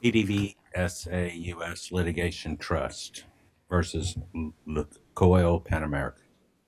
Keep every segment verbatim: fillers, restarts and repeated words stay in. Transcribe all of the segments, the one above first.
P D V S A U S Litigation Trust versus Coil Pan American.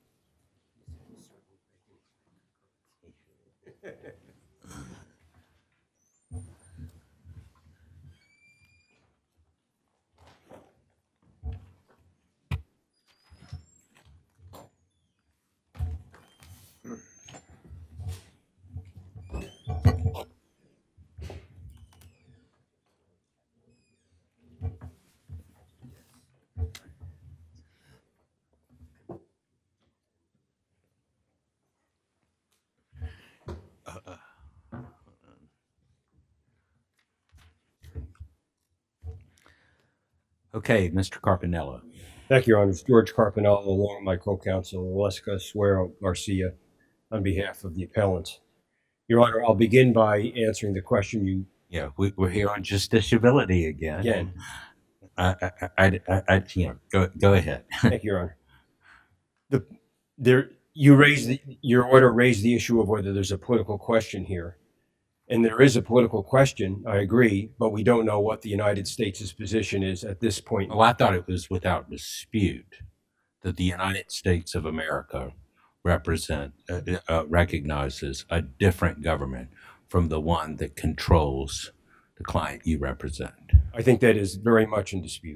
Okay, Mister Carpinello. Thank you, Your Honor. George Carpinello, along with my co-counsel, Aleska Suero Garcia, on behalf of the appellants. Your Honor, I'll begin by answering the question you Yeah, we, we're here on justiciability again. again. I, I, I, I, I you know, go, go ahead. Thank you, Your Honor. The, there, you raised the, your order raised the issue of whether there's a political question here. And there is a political question, I agree, but we don't know what the United States' position is at this point. Oh, I thought it was without dispute that the United States of America represent uh, uh, recognizes a different government from the one that controls the client you represent. I think that is very much in dispute.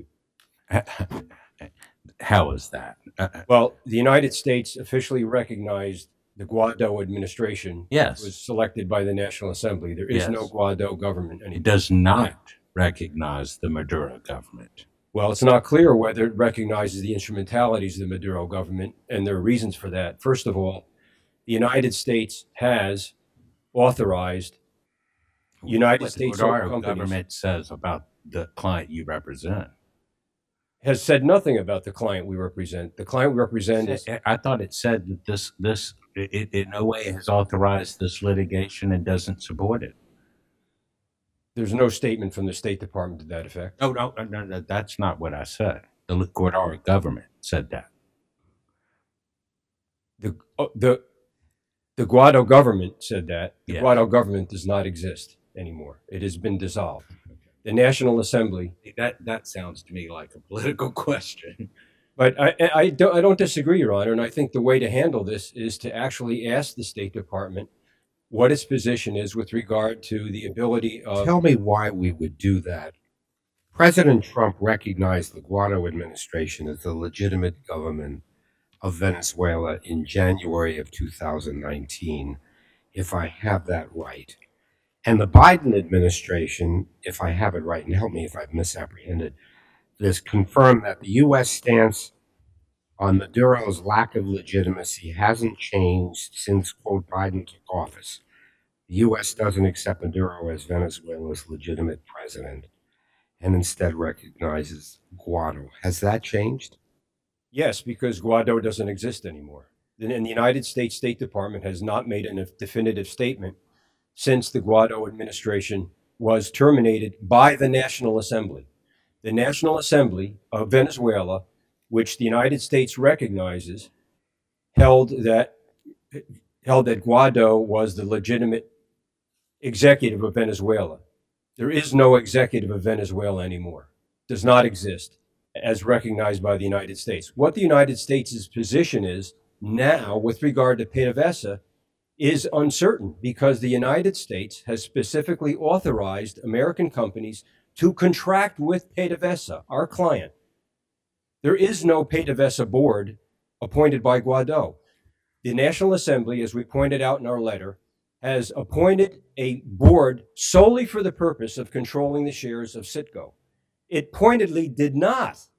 How is that? Well, the United States officially recognized the Guaido administration. Yes. Was selected by the National Assembly. There is Yes. no Guaido government anymore. It does not recognize the Maduro government. Well, it's not clear whether it recognizes the instrumentalities of the Maduro government, and there are reasons for that. First of all, the United States has authorized United what States the Maduro companies, government says about the client you represent. has said nothing about the client we represent. The client we represent is, I thought it said that this this it, in no way has authorized this litigation and doesn't support it. There's no statement from the State Department to that effect. Oh, no, no, no, that's not what I said. The Ecuador government said that. The uh, the the Guaido government said that. The yes. Guaido government does not exist anymore. It has been dissolved. The National Assembly. That that sounds to me like a political question. But I, I, don't, I don't disagree, Your Honor, and I think the way to handle this is to actually ask the State Department what its position is with regard to the ability of... Tell me why we would do that. President Trump recognized the Guaido administration as the legitimate government of Venezuela in January of two thousand nineteen, if I have that right. And the Biden administration, if I have it right, and help me if I've misapprehended, this confirmed that the U S stance on Maduro's lack of legitimacy hasn't changed since, quote, Biden took office. The U S doesn't accept Maduro as Venezuela's legitimate president and instead recognizes Guaido. Has that changed? Yes, because Guaido doesn't exist anymore. And the United States State Department has not made a definitive statement since the Guaido administration was terminated by the National Assembly. The National Assembly of Venezuela, which the United States recognizes, held that held that Guaido was the legitimate executive of Venezuela. There is no executive of Venezuela anymore. Does not exist as recognized by the United States. What the United States' position is now with regard to PDVSA is uncertain because the United States has specifically authorized American companies to contract with PDVSA, our client. There is no PDVSA board appointed by Guaido. The National Assembly, as we pointed out in our letter, has appointed a board solely for the purpose of controlling the shares of Citgo. It pointedly did not,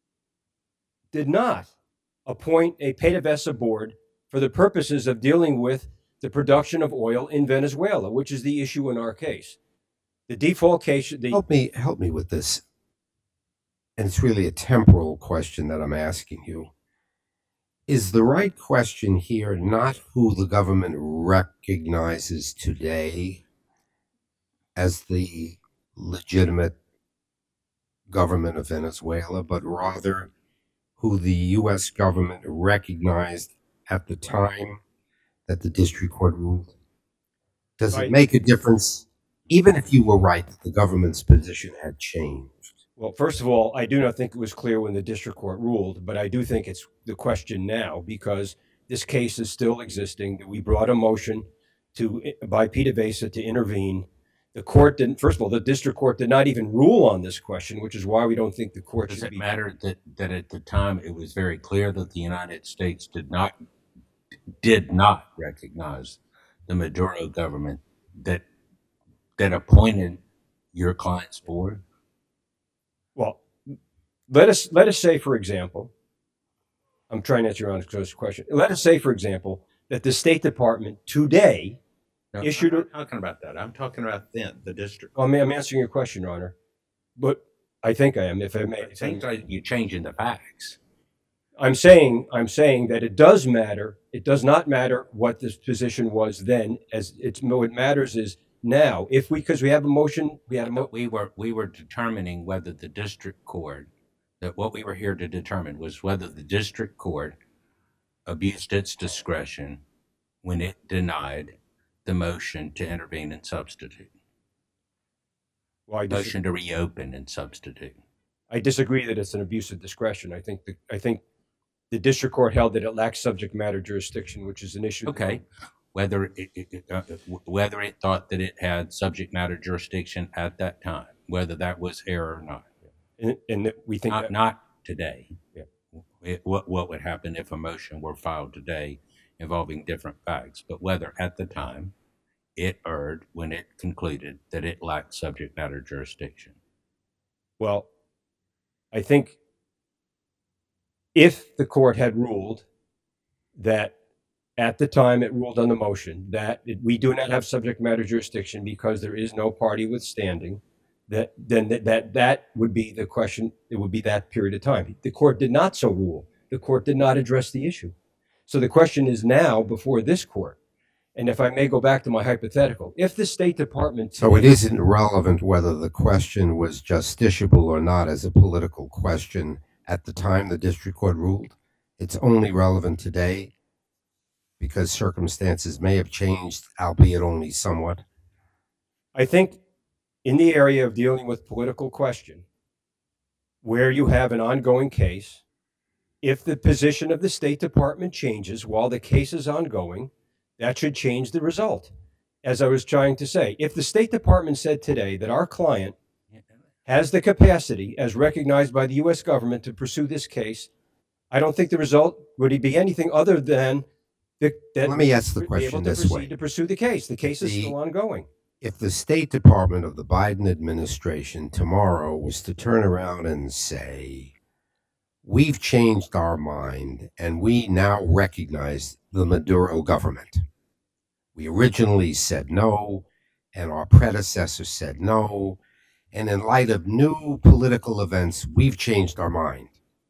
did not appoint a PDVSA board for the purposes of dealing with the production of oil in Venezuela, which is the issue in our case. The defalcation... The help me, help me with this. And it's really a temporal question that I'm asking you. Is the right question here not who the government recognizes today as the legitimate government of Venezuela, but rather who the U S government recognized at the time that the district court ruled? Does it make a difference even if you were right that the government's position had changed. Well, first of all, I do not think it was clear when the district court ruled, but I do think it's the question now because this case is still existing. We brought a motion to by PDVSA to intervene. The court didn't. First of all, the district court did not even rule on this question, which is why we don't think the court Does should it be. matter that, that at the time it was very clear that the United States did not did not recognize the Maduro government that that appointed your client's board? Well, let us let us say, for example, I'm trying to answer your honest question. Let us say, for example, that the State Department today No, issued. I'm A, not talking about that. I'm talking about then the district. I mean, I'm answering your question, Your Honor, but I think I am. If I may, I think that you're changing the facts. I'm saying I'm saying that it does matter. It does not matter what this position was then, as it's what matters is now. If we because we have a motion, we had a mo- But we were we were determining whether the district court that what we were here to determine was whether the district court abused its discretion when it denied the motion to intervene and substitute. well, I, dis- Motion to reopen and substitute. I disagree that it's an abuse of discretion. I think the I think the district court held that it lacks subject matter jurisdiction, which is an issue. Okay. Whether it, it, it, uh, whether it thought that it had subject matter jurisdiction at that time, whether that was error or not. and, and that we think Not, that, not today. Yeah. It, what, what would happen if a motion were filed today involving different facts, but whether at the time it erred when it concluded that it lacked subject matter jurisdiction. well, I think if the court had ruled that at the time it ruled on the motion that it, we do not have subject matter jurisdiction because there is no party withstanding, that then that, that that would be the question. It would be that period of time. The court did not so rule. The court did not address the issue. So the question is now before this court. And if I may go back to my hypothetical, if the State Department So it isn't relevant whether the question was justiciable or not as a political question at the time the district court ruled. It's only relevant today because circumstances may have changed, albeit only somewhat. I think in the area of dealing with political question, where you have an ongoing case, if the position of the State Department changes while the case is ongoing, that should change the result. As I was trying to say, if the State Department said today that our client has the capacity, as recognized by the U S government, to pursue this case, I don't think the result would be anything other than the, that Let me ask the be question able to this proceed way. to pursue the case. The case is The- still ongoing. If the State Department of the Biden administration tomorrow was to turn around and say, we've changed our mind and we now recognize the Maduro government. We originally said no, and our predecessor said no, and in light of new political events, we've changed our mind.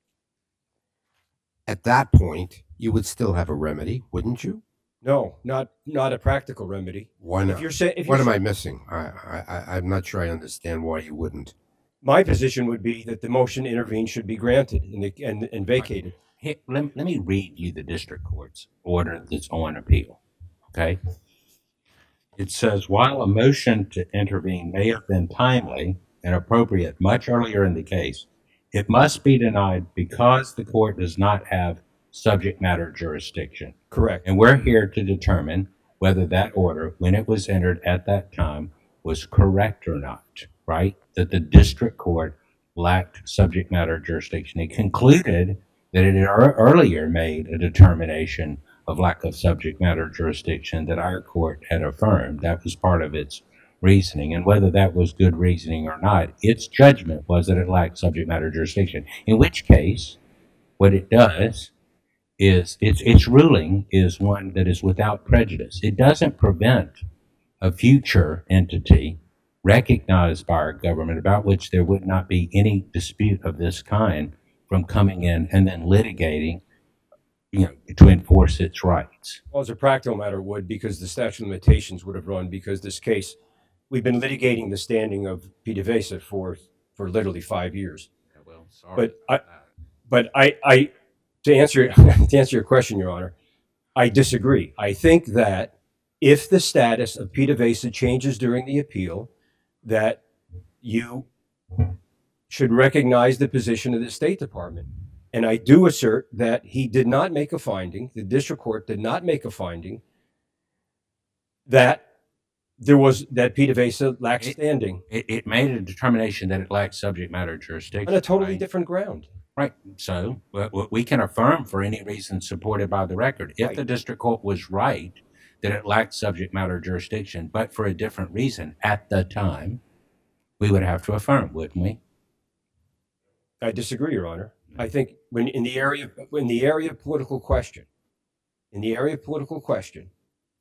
At that point, you would still have a remedy, wouldn't you? No, not not a practical remedy. Why not? If you're saying, if What you're am I missing? I, I, I- I'm not sure I understand why you wouldn't. My position would be that the motion to intervene should be granted and, the, and, and vacated. Here, let, let me read you the district court's order that's on appeal. Okay. It says, while a motion to intervene may have been timely and appropriate much earlier in the case, it must be denied because the court does not have subject matter jurisdiction. Correct. And we're here to determine whether that order, when it was entered at that time, was correct or not, right? That the district court lacked subject matter jurisdiction. It concluded that it had ear- earlier made a determination of lack of subject matter jurisdiction that our court had affirmed. That was part of its reasoning. And whether that was good reasoning or not, its judgment was that it lacked subject matter jurisdiction. In which case, what it does is its its ruling is one that is without prejudice. It doesn't prevent a future entity recognized by our government about which there would not be any dispute of this kind from coming in and then litigating, you know, to enforce its rights. Well, as a practical matter, it would, because the statute of limitations would have run, because this case, we've been litigating the standing of PDVSA for, for literally five years. Well, sorry. But I, but I, I, to answer, to answer your question, Your Honor, I disagree. I think that if the status of PDVSA changes during the appeal, that you should recognize the position of the State Department. And I do assert that he did not make a finding, the district court did not make a finding that there was, that PDVSA lacked It- standing It, it made a determination that it lacked subject matter jurisdiction. on a totally right? different ground. Right. So w- we can affirm for any reason supported by the record. If Right. the district court was right that it lacked subject matter jurisdiction, but for a different reason at the time, we would have to affirm, wouldn't we? I disagree, Your Honor. I think when in the area, in the area of political question, in the area of political question,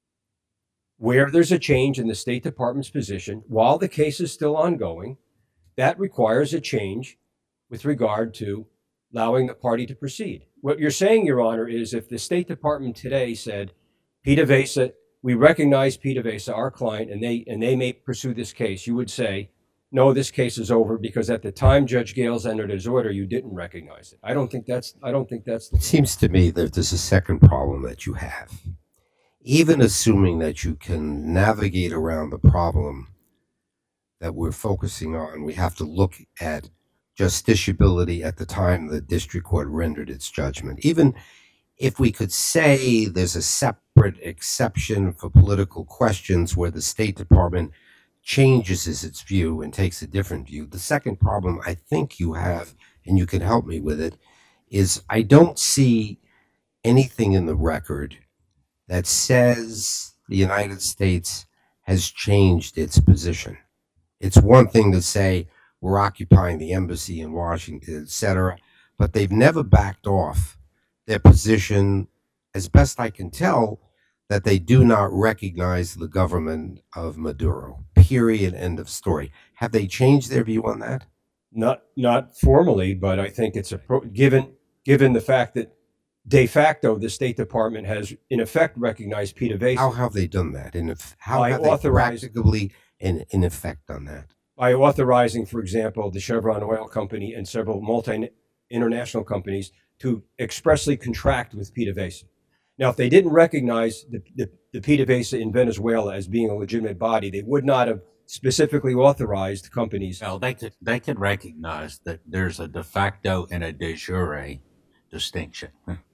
where there's a change in the State Department's position while the case is still ongoing, that requires a change with regard to allowing the party to proceed. What you're saying, Your Honor, is if the State Department today said, PDVSA, we recognize PDVSA, our client, and they and they may pursue this case, you would say, no, this case is over because at the time Judge Gales entered his order, you didn't recognize it. I don't think that's. I don't think that's. It seems to me that there's a second problem that you have. Even assuming that you can navigate around the problem that we're focusing on, we have to look at justiciability at the time the district court rendered its judgment. Even if we could say there's a separate exception for political questions where the State Department changes its view and takes a different view, the second problem I think you have, and you can help me with it, is I don't see anything in the record that says the United States has changed its position. It's one thing to say we're occupying the embassy in Washington, et cetera, but they've never backed off their position, as best I can tell, that they do not recognize the government of Maduro. Period. End of story. Have they changed their view on that? Not not formally, but I think it's a pro, given given the fact that de facto the State Department has in effect recognized PDVSA How have they done that? In eff- how By have they authorized- practically in, in effect done that? by authorizing, for example, the Chevron Oil Company and several multi international companies to expressly contract with PDVSA. Now, if they didn't recognize the, the, the PDVSA in Venezuela as being a legitimate body, they would not have specifically authorized companies. Well, they could they could recognize that there's a de facto and a de jure distinction.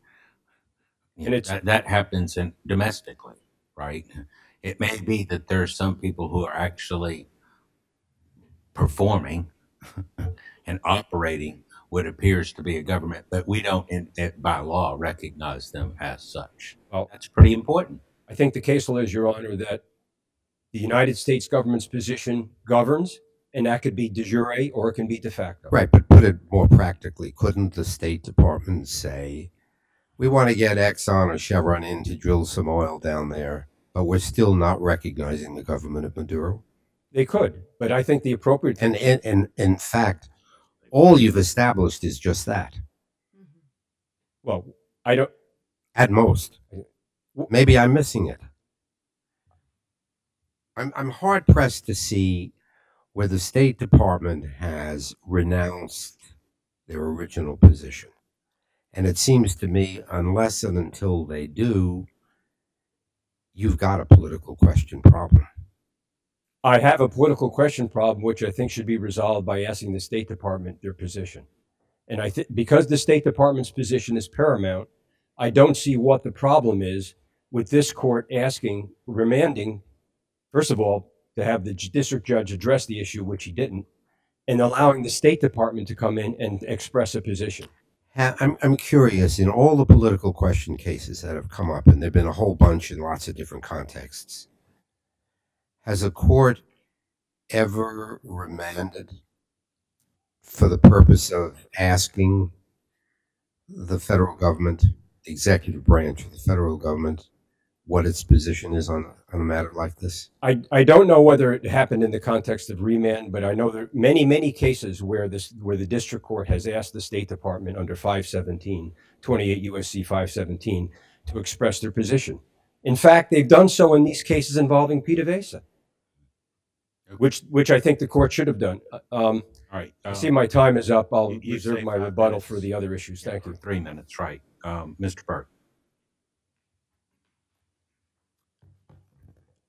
You And know, it's- that, that happens in domestically, right? It may be that there's some people who are actually performing and operating what appears to be a government, but we don't, in, in, by law, recognize them as such. Well, That's pretty important. I think the case law is, Your Honor, that the United States government's position governs, and that could be de jure or it can be de facto. Right, but put it more practically, couldn't the State Department say, we want to get Exxon or Chevron in to drill some oil down there, but we're still not recognizing the government of Maduro? They could, but I think the appropriate And in, in, in fact, all you've established is just that, well, I don't. at most. Maybe I'm missing it. I'm, I'm hard pressed to see where the State Department has renounced their original position. And it seems to me, unless and until they do, you've got a political question problem. I have a political question problem, which I think should be resolved by asking the State Department their position. And I think because the State Department's position is paramount, I don't see what the problem is with this court asking, remanding, first of all, to have the district judge address the issue, which he didn't, and allowing the State Department to come in and express a position. Ha- I'm, I'm curious, in all the political question cases that have come up, and there have been a whole bunch in lots of different contexts, has a court ever remanded for the purpose of asking the federal government, the executive branch of the federal government, what its position is on, on a matter like this? I, I don't know whether it happened in the context of remand, but I know there are many, many cases where this where the district court has asked the State Department under five seventeen, twenty-eight U S C five seventeen, to express their position. In fact, they've done so in these cases involving PDVSA, which which I think the court should have done. Um, All right. I see my time is up. I'll you- you reserve say my five rebuttal minutes. for the other issues. Yeah, Thank for you. Three minutes, right. Um, Mister Burke.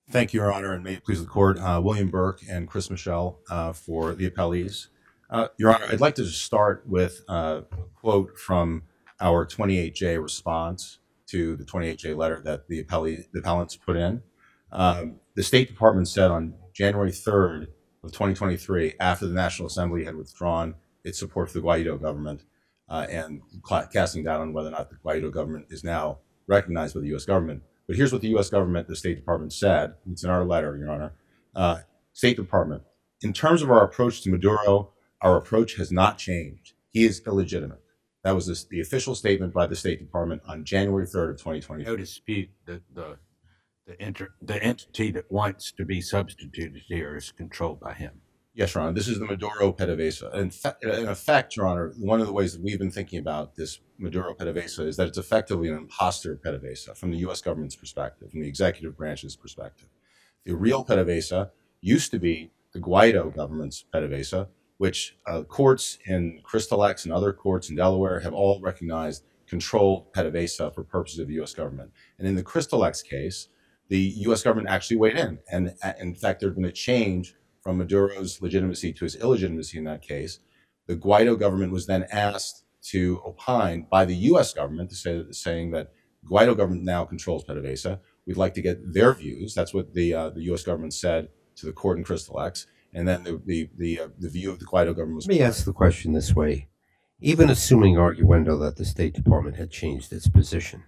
Thank you, Your Honor, and may it please the court. Uh, William Burke and Chris Michelle uh, for the appellees. Uh, Your Honor, I'd like to just start with uh, a quote from our twenty-eight J response to the twenty-eight J letter that the, appellee, the appellants put in. Um, the State Department said on January third of twenty twenty-three, after the National Assembly had withdrawn its support for the Guaido government uh, and casting doubt on whether or not the Guaido government is now recognized by the U S government. But here's what the U S government, the State Department said. It's in our letter, Your Honor. Uh, State Department, in terms of our approach to Maduro, our approach has not changed. He is illegitimate. That was this, the official statement by the State Department on January third of twenty twenty. No dispute that the the, inter, the entity that wants to be substituted here is controlled by him. Yes, Your Honor. This is the Maduro PDVSA. In, fa- in effect, Your Honor, one of the ways that we've been thinking about this Maduro PDVSA is that it's effectively an imposter PDVSA from the U S government's perspective, from the executive branch's perspective. The real PDVSA used to be the Guaido government's PDVSA, which uh, courts in Crystal X and other courts in Delaware have all recognized controlled PDVSA for purposes of the U S government. And in the Crystal X case, the U S government actually weighed in. And uh, in fact, there's been a change from Maduro's legitimacy to his illegitimacy in that case. The Guaido government was then asked to opine by the U S government to say, saying that Guaido government now controls PDVSA. We'd like to get their views. That's what the uh, the U S government said to the court in Crystal X. And then the the the, uh, the view of the Guaido government was. Let me ask the question this way. Even assuming arguendo that the State Department had changed its position,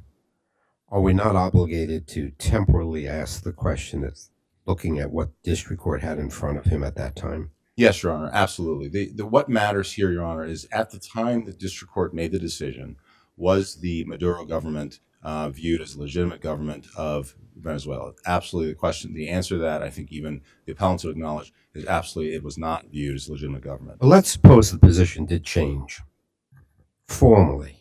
are we not obligated to temporarily ask the question that's looking at what district court had in front of him at that time? Yes, Your Honor, absolutely. The, the, what matters here, Your Honor, is at the time the district court made the decision, was the Maduro government uh, viewed as a legitimate government of Venezuela? Absolutely. The question, the answer to that, I think even the appellants would acknowledge, is absolutely it was not viewed as a legitimate government. Well, let's suppose the position did change formally.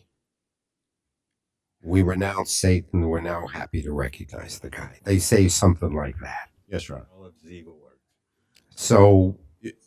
We renounce Satan, we're now happy to recognize the guy. They say something like that. Yes, Your Honor. All of the evil work. So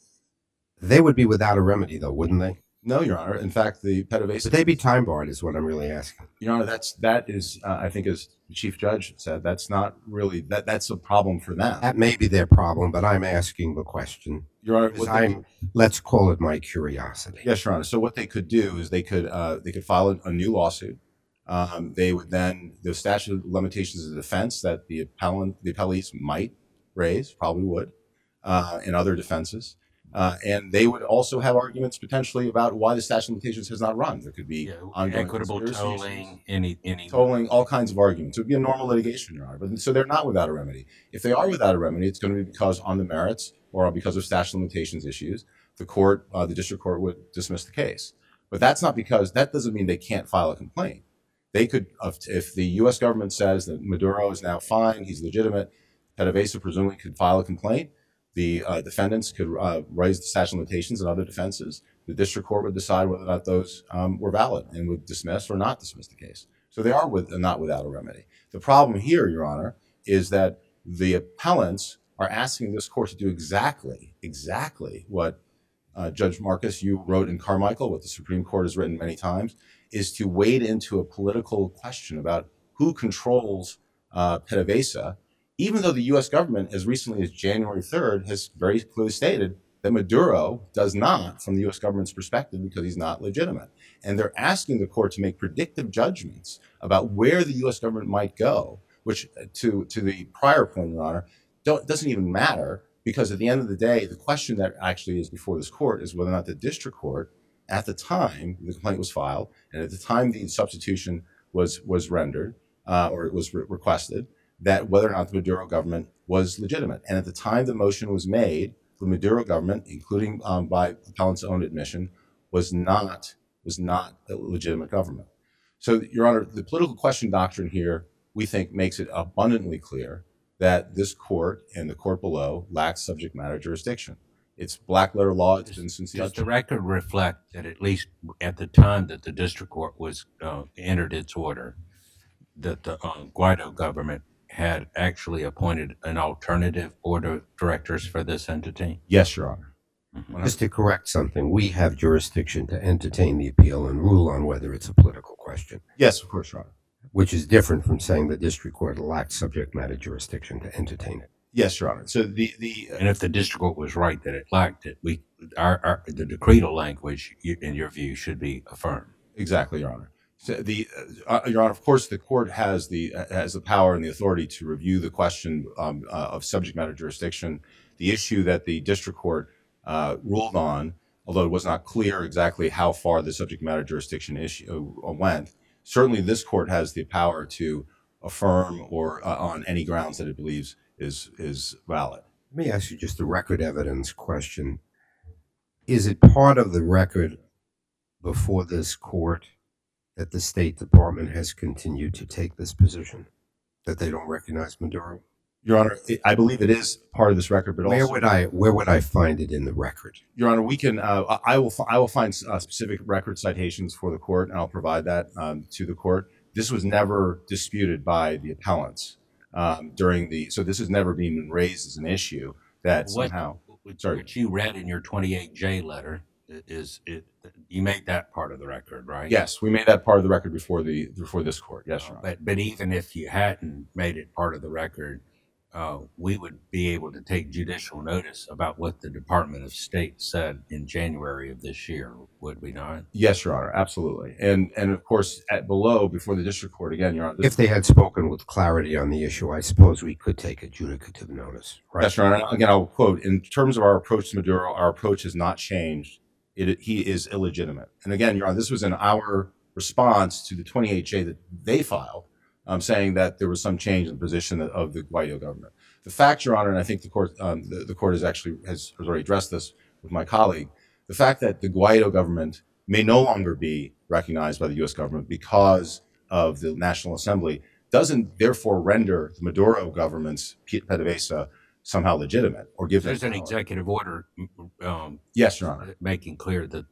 they would be without a remedy, though, wouldn't they? No, Your Honor. In fact, the PDVSA. Would they be time barred is what I'm really asking. Your Honor, that's that is uh, I think as the Chief Judge said, that's not really that that's a problem for them. That may be their problem, but I'm asking the question. Your Honor, Because what they- I'm, let's call it my curiosity. Yes, Your Honor. So what they could do is they could uh, they could file a, a new lawsuit. Um, they would then the statute of limitations of defense that the appellant the appellees might raise, probably would, uh, and other defenses. Uh, and they would also have arguments potentially about why the statute of limitations has not run. There could be Yeah, ongoing equitable conspiracy issues, tolling, any any tolling, all kinds of arguments. It would be a normal litigation, Your Honor. But so they're not without a remedy. If they are without a remedy, it's going to be because on the merits or because of statute of limitations issues, the court, uh, the district court would dismiss the case. But that's not because that doesn't mean they can't file a complaint. They could, if the U S government says that Maduro is now fine, he's legitimate, PDVSA presumably could file a complaint. The uh, defendants could uh, raise the statute of limitations and other defenses. The district court would decide whether or not those um, were valid and would dismiss or not dismiss the case. So they are with, not without a remedy. The problem here, Your Honor, is that the appellants are asking this court to do exactly, exactly what uh, Judge Marcus, you wrote in Carmichael, what the Supreme Court has written many times, is to wade into a political question about who controls uh, PDVSA, even though the U S government, as recently as January third, has very clearly stated that Maduro does not, from the U S government's perspective, because he's not legitimate. And they're asking the court to make predictive judgments about where the U S government might go, which, to, to the prior point, Your Honor, don't, doesn't even matter, because at the end of the day, the question that actually is before this court is whether or not the district court, at the time the complaint was filed, and at the time the substitution was, was rendered, uh, or it was re- requested, that whether or not the Maduro government was legitimate. And at the time the motion was made, the Maduro government, including um, by the appellant's own admission, was not was not a legitimate government. So, Your Honor, the political question doctrine here, we think, makes it abundantly clear that this court and the court below lacks subject matter jurisdiction. It's black letter law. It's been since the Does the record reflect that at least at the time that the district court was uh, entered its order, that the uh, Guaido government had actually appointed an alternative board of directors for this entity? Yes, Your Honor. Mhm. Just to correct something, we have jurisdiction to entertain the appeal and rule on whether it's a political question, Yes, of course, Your Honor. which is different from saying the district court lacked subject matter jurisdiction to entertain it. Yes, Your Honor. So the the And if the district court was right that it lacked it, we our, our the decretal language, you- in your view, should be affirmed. Exactly, Your Honor. So the uh, Your Honor, of course, the court has the uh, has the power and the authority to review the question um, uh, of subject matter jurisdiction. The issue that the district court uh, ruled on, although it was not clear exactly how far the subject matter jurisdiction issue uh, went, certainly this court has the power to affirm or uh, on any grounds that it believes is is valid. Let me ask you just a record evidence question. Is it part of the record before this court that the State Department has continued to take this position, that they don't recognize Maduro? Your Honor, it, I believe it is part of this record, but Where also, would I where would I find it in the record? Your Honor, we can. Uh, I will. I will find uh, specific record citations for the court, and I'll provide that um, to the court. This was never disputed by the appellants um, during the. So this has never been raised as an issue that What, somehow. what, Sorry. what you read in your twenty-eight J letter is it? You made that part of the record, right? Yes, we made that part of the record before the before this court. Yes, Your Honor. But but even if you hadn't made it part of the record, uh, we would be able to take judicial notice about what the Department of State said in January of this year, would we not? Yes, Your Honor, absolutely. And and of course, at below before the district court again, Your Honor. This, If they had spoken with clarity on the issue, I suppose we could take adjudicative notice, right? Yes, Your Honor. Again, I'll quote: in terms of our approach to Maduro, our approach has not changed. It, he is illegitimate. And again, Your Honor, this was in our response to the twenty-eight J that they filed, um, saying that there was some change in the position of the Guaido government. The fact, Your Honor, and I think the court, um, the, the court has actually has, has already addressed this with my colleague, the fact that the Guaido government may no longer be recognized by the U S government because of the National Assembly doesn't therefore render the Maduro government's PDVSA somehow legitimate or give There's them an power. executive order um, Yes, Your Honor. making clear that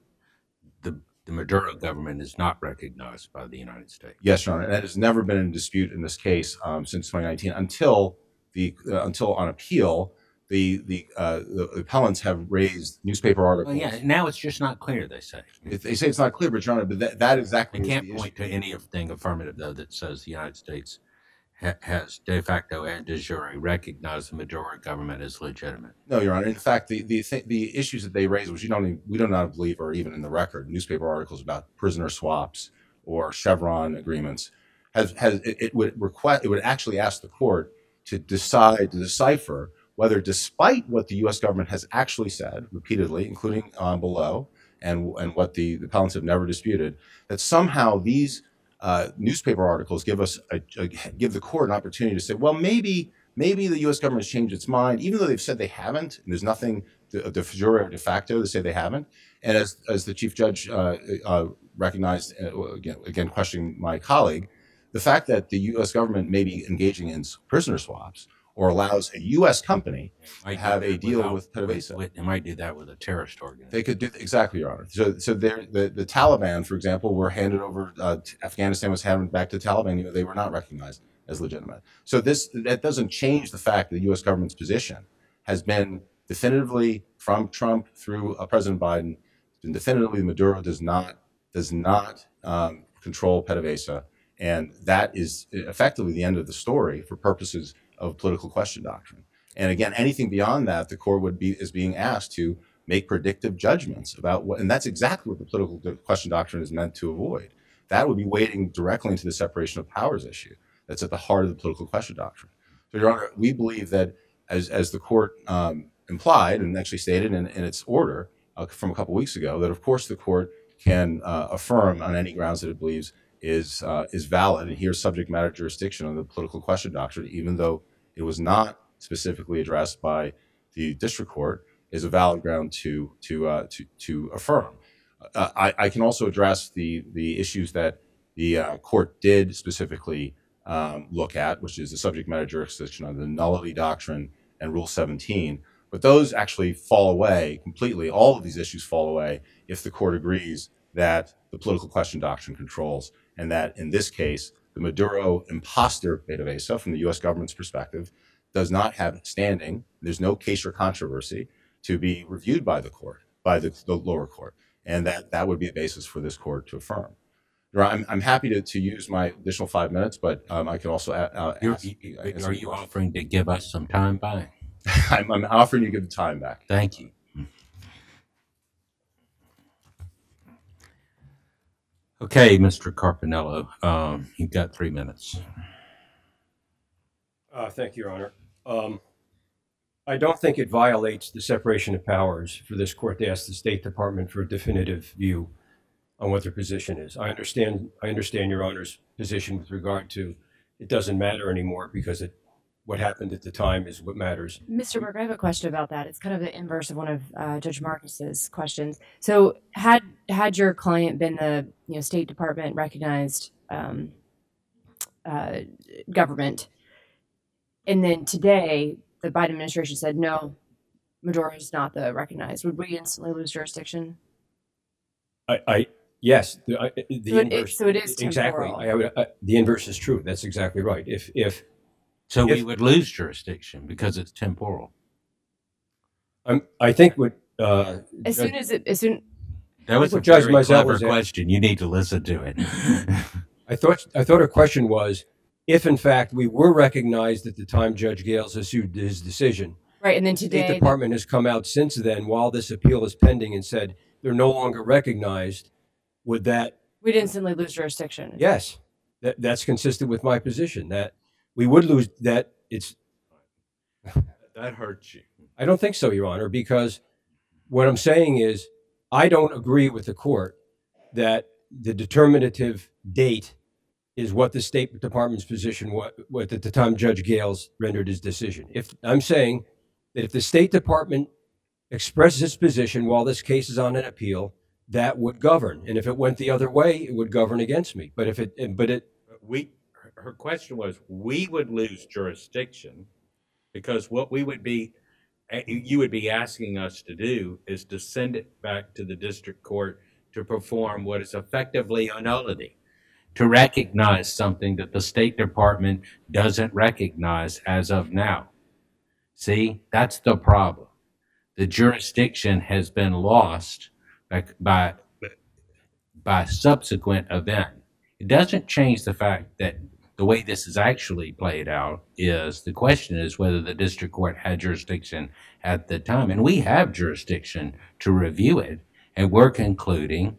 the the Maduro government is not recognized by the United States. Yes, Your Honor. And that has never been in dispute in this case um, since twenty nineteen until the uh, until on appeal the the, uh, the appellants have raised newspaper articles. Well, yeah, now it's just not clear. They say If they say it's not clear, but Your Honor, but that, that exactly they is can't the point issue. to anything affirmative though that says the United States ha- has de facto and de jure recognized the Maduro government as legitimate. No, Your Honor. In fact, the the th- the issues that they raise, which you don't even, we do not believe are even in the record, newspaper articles about prisoner swaps or Chevron agreements, has has it, it would request it would actually ask the court to decide to decipher whether, despite what the U S government has actually said repeatedly, including um, below, and and what the, the appellants have never disputed, that somehow these uh, newspaper articles give us a, a, give the court an opportunity to say, well, maybe maybe the U S government has changed its mind, even though they've said they haven't. And there's nothing de, de jure or de facto to say they haven't. And as as the chief judge uh, uh, recognized, uh, again, again questioning my colleague, the fact that the U S government may be engaging in prisoner swaps or allows a U S company to have a deal with PDVSA. With, they might do that with a terrorist organization. They could do exactly, Your Honor. So, so the the Taliban, for example, were handed over. Uh, Afghanistan was handed back to the Taliban. You know, they were not recognized as legitimate. So this that doesn't change the fact that the U S government's position has been definitively from Trump through uh, President Biden, been definitively Maduro does not does not um, control PDVSA, and that is effectively the end of the story for purposes of political question doctrine. And again, anything beyond that, the court would be is being asked to make predictive judgments about what, and that's exactly what the political question doctrine is meant to avoid. That would be wading directly into the separation of powers issue that's at the heart of the political question doctrine. So, Your Honor, we believe that, as as the court um, implied and actually stated in, in its order uh, from a couple weeks ago, that of course the court can uh, affirm on any grounds that it believes is uh, is valid and here's subject matter jurisdiction on the political question doctrine, even though it was not specifically addressed by the district court, is a valid ground to to uh, to to affirm. Uh, I, I can also address the the issues that the uh, court did specifically um, look at, which is the subject matter jurisdiction on the nullity doctrine and Rule seventeen. But those actually fall away completely. All of these issues fall away if the court agrees that the political question doctrine controls, and that in this case, the Maduro imposter PDVSA, from the U S government's perspective, does not have standing. There's no case or controversy to be reviewed by the court, by the, the lower court, and that that would be a basis for this court to affirm. Your Honor, I'm, I'm happy to, to use my additional five minutes, but um, I can also a- uh, You're, ask. you, answer are any you questions. offering to give us some time back? I'm, I'm offering you to give the time back. Thank you. Okay, Mister Carpinello, um, you've got three minutes. Uh, thank you, Your Honor. Um, I don't think it violates the separation of powers for this court to ask the State Department for a definitive view on what their position is. I understand. I understand Your Honor's position with regard to it doesn't matter anymore because it what happened at the time is what matters. Mister Burke, I have a question about that. It's kind of the inverse of one of uh, Judge Marcus's questions. So, had had your client been the you know State Department recognized um, uh, government, and then today the Biden administration said no, Maduro is not the recognized, would we instantly lose jurisdiction? I, I yes, the, I, the So it- inverse. so it is exactly. temporal. I, would- I, the inverse is true. That's exactly right. If if So we If- would lose jurisdiction because it's temporal. I'm, I think what uh, As soon as it, as soon That was a what Judge very Mizell clever was at- question. You need to listen to it. I thought I thought her question was if in fact we were recognized at the time Judge Gales issued his decision. right, and then The State today, Department has come out since then while this appeal is pending and said they're no longer recognized. Would that we'd instantly lose jurisdiction. yes, that, that's consistent with my position that we would lose that it's That hurts you. I don't think so, Your Honor, because what I'm saying is I don't agree with the court that the determinative date is what the State Department's position was what at the time Judge Gales rendered his decision. If I'm saying that if the State Department expresses its position while this case is on an appeal, that would govern. And if it went the other way, it would govern against me. But if it but it We, her question was, we would lose jurisdiction because what we would be, you would be asking us to do is to send it back to the district court to perform what is effectively a nullity, to recognize something that the State Department doesn't recognize as of now. See, that's the problem. The jurisdiction has been lost by, by, by subsequent event. It doesn't change the fact that the way this is actually played out is the question is whether the district court had jurisdiction at the time. And we have jurisdiction to review it. And we're concluding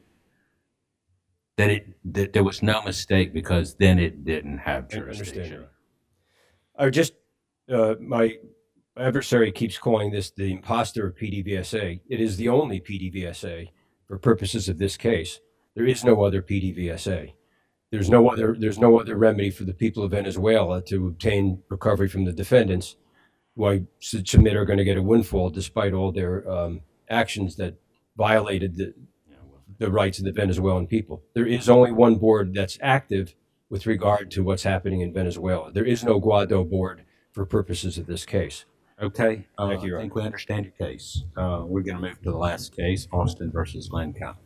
that it that there was no mistake because then it didn't have I understand. jurisdiction. Your Honor. I just uh, my adversary keeps calling this the imposter of P D V S A. It is the only P D V S A for purposes of this case. There is no other P D V S A. There's no other. There's no other remedy for the people of Venezuela to obtain recovery from the defendants, who I submit are going to get a windfall despite all their um, actions that violated the the rights of the Venezuelan people. There is only one board that's active with regard to what's happening in Venezuela. There is no Guaido board for purposes of this case. Okay, uh, Thank you, Your I think we understand your case. Uh, we're going to move to the last case, Austin versus Glenn County.